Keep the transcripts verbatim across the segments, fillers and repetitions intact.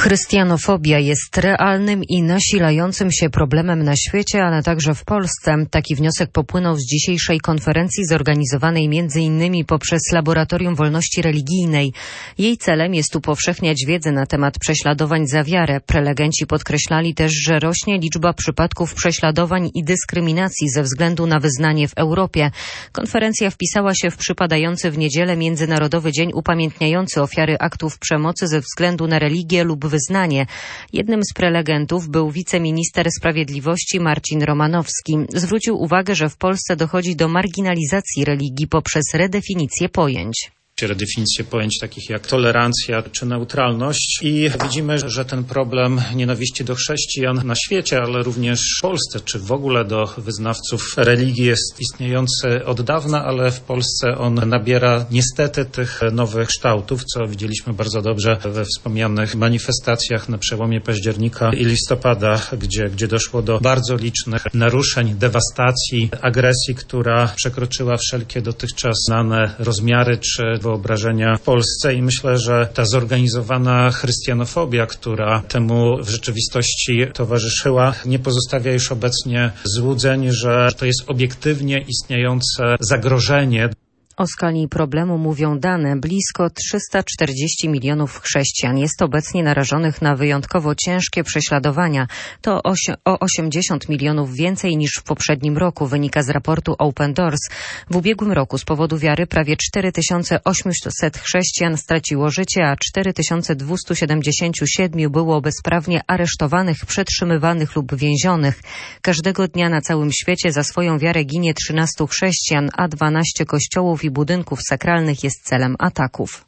Chrystianofobia jest realnym i nasilającym się problemem na świecie, ale także w Polsce. Taki wniosek popłynął z dzisiejszej konferencji zorganizowanej między innymi poprzez Laboratorium Wolności Religijnej. Jej celem jest upowszechniać wiedzę na temat prześladowań za wiarę. Prelegenci podkreślali też, że rośnie liczba przypadków prześladowań i dyskryminacji ze względu na wyznanie w Europie. Konferencja wpisała się w przypadający w niedzielę Międzynarodowy Dzień upamiętniający ofiary aktów przemocy ze względu na religię lub wyznanie. Jednym z prelegentów był wiceminister sprawiedliwości Marcin Romanowski. Zwrócił uwagę, że w Polsce dochodzi do marginalizacji religii poprzez redefinicję pojęć. Redefinicje pojęć takich jak tolerancja czy neutralność i widzimy, że ten problem nienawiści do chrześcijan na świecie, ale również w Polsce, czy w ogóle do wyznawców religii jest istniejący od dawna, ale w Polsce on nabiera niestety tych nowych kształtów, co widzieliśmy bardzo dobrze we wspomnianych manifestacjach na przełomie października i listopada, gdzie, gdzie doszło do bardzo licznych naruszeń, dewastacji, agresji, która przekroczyła wszelkie dotychczas znane rozmiary czy wyobrażenia w Polsce i myślę, że ta zorganizowana chrystianofobia, która temu w rzeczywistości towarzyszyła, nie pozostawia już obecnie złudzeń, że to jest obiektywnie istniejące zagrożenie. O skali problemu mówią dane. Blisko trzysta czterdzieści milionów chrześcijan jest obecnie narażonych na wyjątkowo ciężkie prześladowania. To o osiemdziesiąt milionów więcej niż w poprzednim roku, wynika z raportu Open Doors. W ubiegłym roku z powodu wiary prawie cztery tysiące osiemset chrześcijan straciło życie, a cztery tysiące dwieście siedemdziesiąt siedem było bezprawnie aresztowanych, przetrzymywanych lub więzionych. Każdego dnia na całym świecie za swoją wiarę ginie trzynastu chrześcijan, a dwanaście kościołów i budynków sakralnych jest celem ataków.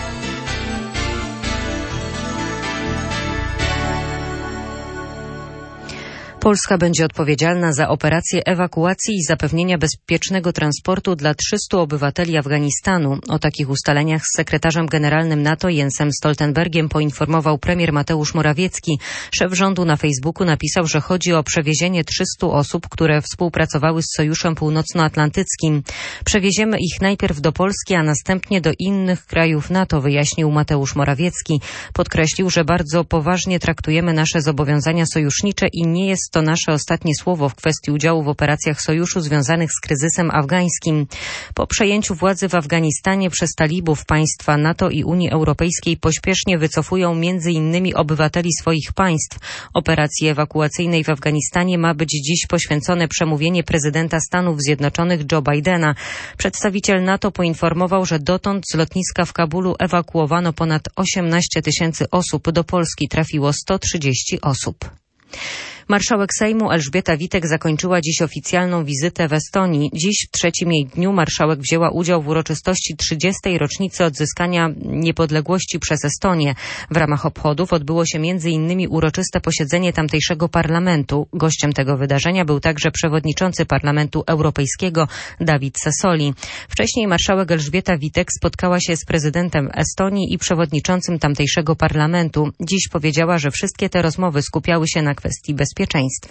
Polska będzie odpowiedzialna za operację ewakuacji i zapewnienia bezpiecznego transportu dla trzystu obywateli Afganistanu. O takich ustaleniach z sekretarzem generalnym NATO Jensem Stoltenbergiem poinformował premier Mateusz Morawiecki. Szef rządu na Facebooku napisał, że chodzi o przewiezienie trzystu osób, które współpracowały z Sojuszem Północnoatlantyckim. Przewieziemy ich najpierw do Polski, a następnie do innych krajów NATO, wyjaśnił Mateusz Morawiecki. Podkreślił, że bardzo poważnie traktujemy nasze zobowiązania sojusznicze i nie jest to nasze ostatnie słowo w kwestii udziału w operacjach sojuszu związanych z kryzysem afgańskim. Po przejęciu władzy w Afganistanie przez talibów państwa NATO i Unii Europejskiej pośpiesznie wycofują między innymi obywateli swoich państw. Operacji ewakuacyjnej w Afganistanie ma być dziś poświęcone przemówienie prezydenta Stanów Zjednoczonych Joe Bidena. Przedstawiciel NATO poinformował, że dotąd z lotniska w Kabulu ewakuowano ponad osiemnaście tysięcy osób. Do Polski trafiło sto trzydzieści osób. Marszałek Sejmu Elżbieta Witek zakończyła dziś oficjalną wizytę w Estonii. Dziś w trzecim jej dniu marszałek wzięła udział w uroczystości trzydziestej rocznicy odzyskania niepodległości przez Estonię. W ramach obchodów odbyło się między innymi uroczyste posiedzenie tamtejszego parlamentu. Gościem tego wydarzenia był także przewodniczący Parlamentu Europejskiego David Sassoli. Wcześniej marszałek Elżbieta Witek spotkała się z prezydentem Estonii i przewodniczącym tamtejszego parlamentu. Dziś powiedziała, że wszystkie te rozmowy skupiały się na kwestii bezpieczeństwa.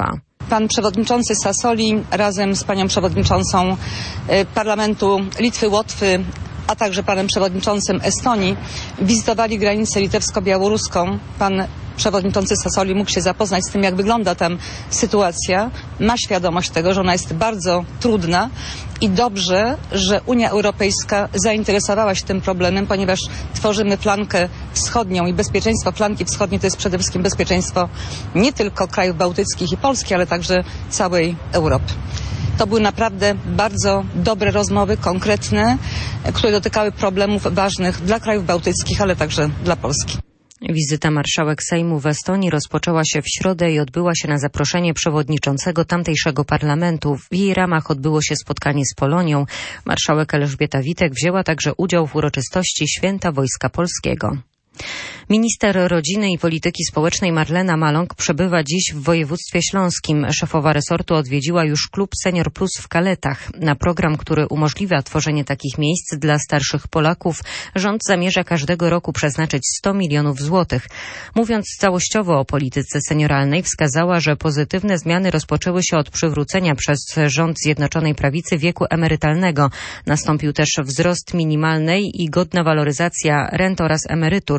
Pan przewodniczący Sassoli razem z panią przewodniczącą Parlamentu Litwy, Łotwy, a także panem przewodniczącym Estonii wizytowali granicę litewsko-białoruską. Pan przewodniczący Sassoli mógł się zapoznać z tym, jak wygląda tam sytuacja. Ma świadomość tego, że ona jest bardzo trudna i dobrze, że Unia Europejska zainteresowała się tym problemem, ponieważ tworzymy flankę wschodnią i bezpieczeństwo flanki wschodniej to jest przede wszystkim bezpieczeństwo nie tylko krajów bałtyckich i Polski, ale także całej Europy. To były naprawdę bardzo dobre rozmowy, konkretne, które dotykały problemów ważnych dla krajów bałtyckich, ale także dla Polski. Wizyta marszałek Sejmu w Estonii rozpoczęła się w środę i odbyła się na zaproszenie przewodniczącego tamtejszego parlamentu. W jej ramach odbyło się spotkanie z Polonią. Marszałek Elżbieta Witek wzięła także udział w uroczystości Święta Wojska Polskiego. Minister rodziny i polityki społecznej Marlena Maląg przebywa dziś w województwie śląskim. Szefowa resortu odwiedziła już klub Senior Plus w Kaletach. Na program, który umożliwia tworzenie takich miejsc dla starszych Polaków, rząd zamierza każdego roku przeznaczyć sto milionów złotych. Mówiąc całościowo o polityce senioralnej, wskazała, że pozytywne zmiany rozpoczęły się od przywrócenia przez rząd Zjednoczonej Prawicy wieku emerytalnego. Nastąpił też wzrost minimalnej i godna waloryzacja rent oraz emerytur.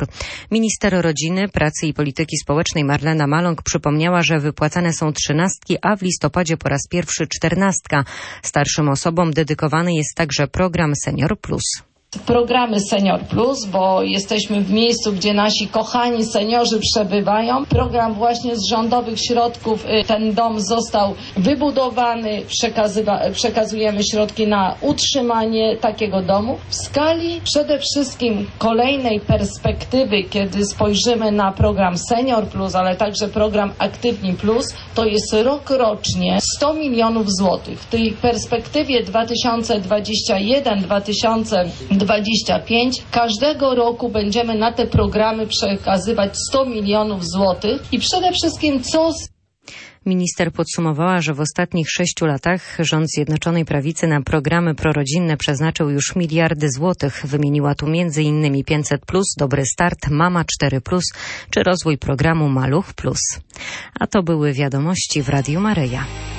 emerytur. Minister Rodziny, Pracy i Polityki Społecznej Marlena Maląg przypomniała, że wypłacane są trzynastki, a w listopadzie po raz pierwszy czternastka. Starszym osobom dedykowany jest także program Senior Plus. Programy Senior Plus, bo jesteśmy w miejscu, gdzie nasi kochani seniorzy przebywają. Program właśnie z rządowych środków, ten dom został wybudowany, przekazywa, przekazujemy środki na utrzymanie takiego domu. W skali przede wszystkim kolejnej perspektywy, kiedy spojrzymy na program Senior Plus, ale także program Aktywni Plus, to jest rokrocznie sto milionów złotych. W tej perspektywie dwa tysiące dwudziesty pierwszy do dwa tysiące dwudziestego piątego każdego roku będziemy na te programy przekazywać sto milionów złotych i przede wszystkim co z Minister podsumowała, że w ostatnich sześciu latach rząd Zjednoczonej Prawicy na programy prorodzinne przeznaczył już miliardy złotych. Wymieniła tu między innymi pięćset plus, Dobry Start, Mama cztery plus czy rozwój programu Maluch plus. A to były wiadomości w Radiu Maryja.